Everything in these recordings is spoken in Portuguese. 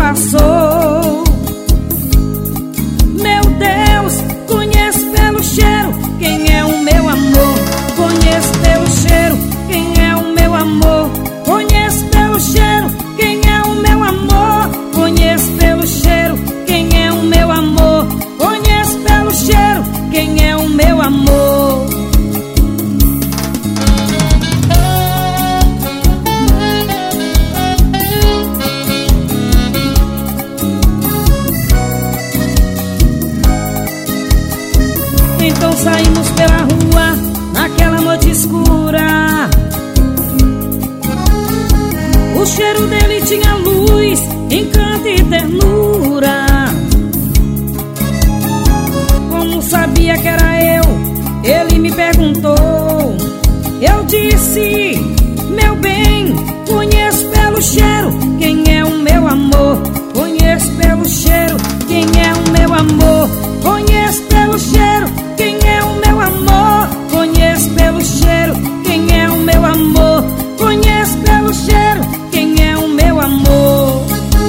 passou. Meu Deus, conheço pelo cheiro quem é o meu amor. Conheço pelo cheiro quem é o meu amor. Conheço pelo cheiro quem é o meu amor. Conheço pelo cheiro quem é o meu amor. Conheço pelo cheiro quem é o meu amor. Então saímos pela rua naquela noite escura. O cheiro dele tinha luz, encanto e ternura. Como sabia que era eu, ele me perguntou. Eu disse, meu bem, conheço pelo cheiro quem é o meu amor. Conheço pelo cheiro quem é o meu amor. Conheço pelo cheiro quem é o meu amor. Conheço pelo cheiro quem é o meu amor. Conheço pelo cheiro quem é o meu amor.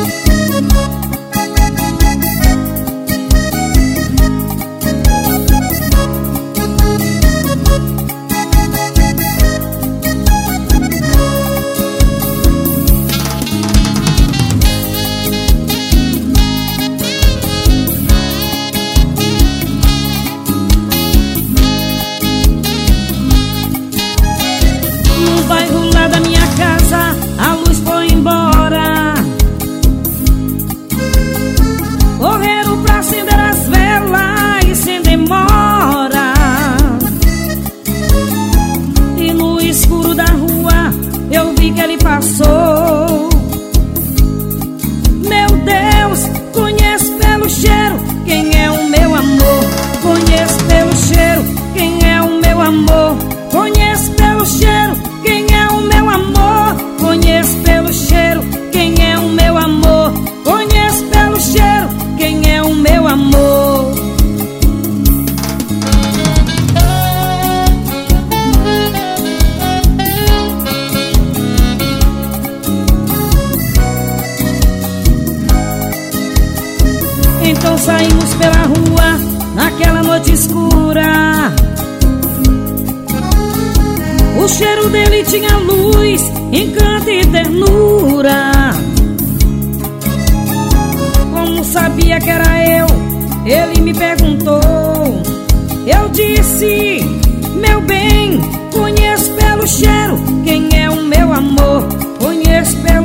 No bairro lá da minha casa, a luz foi embora. Correram pra acender as velas e sem demora. E no escuro da rua eu vi que ele passou. Meu Deus, conheço pelo cheiro quem é o meu amor. Conheço pelo cheiro quem é o meu amor. Conheço pelo cheiro quem é o meu amor. Conheço pelo cheiro quem é o meu amor. Conheço pelo cheiro quem é o meu amor. Então saímos pela rua naquela noite escura. O cheiro dele tinha luz, encanto e ternura. Como sabia que era eu, ele me perguntou. Eu disse, meu bem, conheço pelo cheiro quem é o meu amor. Conheço pelo